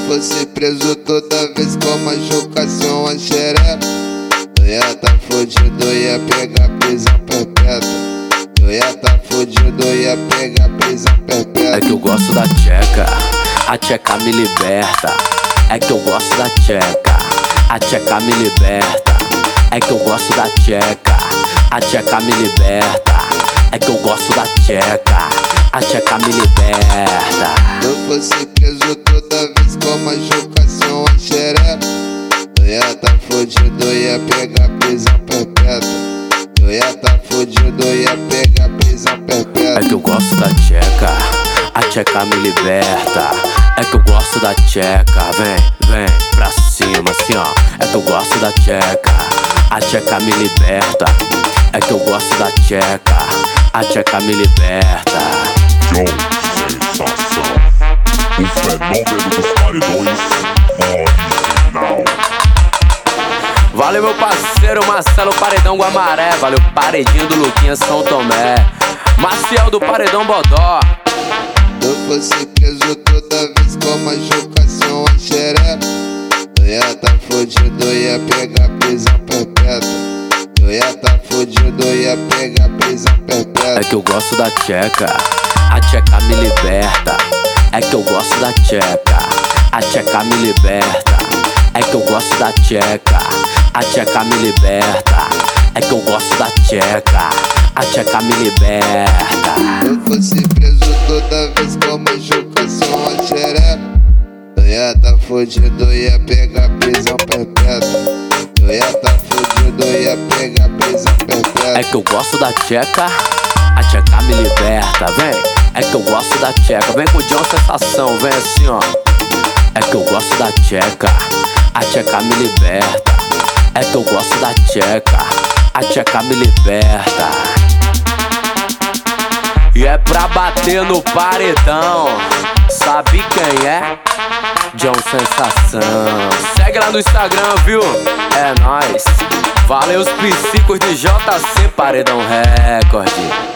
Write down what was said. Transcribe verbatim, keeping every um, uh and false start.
fosse preso toda vez com machucação a xereca, eu ia tá fudido, eu ia pegar prisão perpétua. Eu ia tá fudido, eu ia pegar prisão perpétua. É que eu gosto da tcheca, a tcheca me liberta. É que eu gosto da tcheca, a tcheca me liberta. É que eu gosto da tcheca, a tcheca me liberta. É que eu gosto da tcheca, a tcheca me liberta. Se eu fosse preso toda vez com machucação a xereca, eu ia tá fudido, eu ia pegar prisão perpétua. Eu ia tá fudido, eu ia pegar prisão perpétua. É que eu gosto da tcheca, a tcheca me liberta. É que eu gosto da tcheca, vem, vem pra cima assim ó. É que eu gosto da tcheca, a tcheca me liberta. É que eu gosto da tcheca, a tcheca me liberta. Yo, sensação, o fenômeno dos paredões original. Valeu meu parceiro Marcelo Paredão Guamaré. Valeu Paredinho do Luquinha São Tomé. Maciel do Paredão Bodó. Se eu fosse preso toda vez com machucação a xereca, eu ia tá fudido, eu ia pegar prisão perpétua. Eu ia tá fudido, eu ia pegar prisão perpétua. É que eu gosto da tcheca, a tcheca me liberta. É que eu gosto da tcheca, a tcheca me liberta. É que eu gosto da tcheca, a tcheca me liberta. É que eu gosto da tcheca, a tcheca me liberta. Se eu fosse preso toda vez com machucação a xereca, eu ia tá fudido, eu ia pegar prisão perpétua. Eu ia tá fudido, eu ia pegar prisão perpétua. É que eu gosto da tcheca, a tcheca me liberta, vem. É que eu gosto da tcheca, vem com o John Sensação, vem assim ó. É que eu gosto da tcheca, a tcheca me liberta. É que eu gosto da tcheca, a tcheca me liberta. E é pra bater no paredão, sabe quem é? John Sensação. Segue lá no Instagram, viu? É nóis. Valeu os psicos de J C Paredão Record.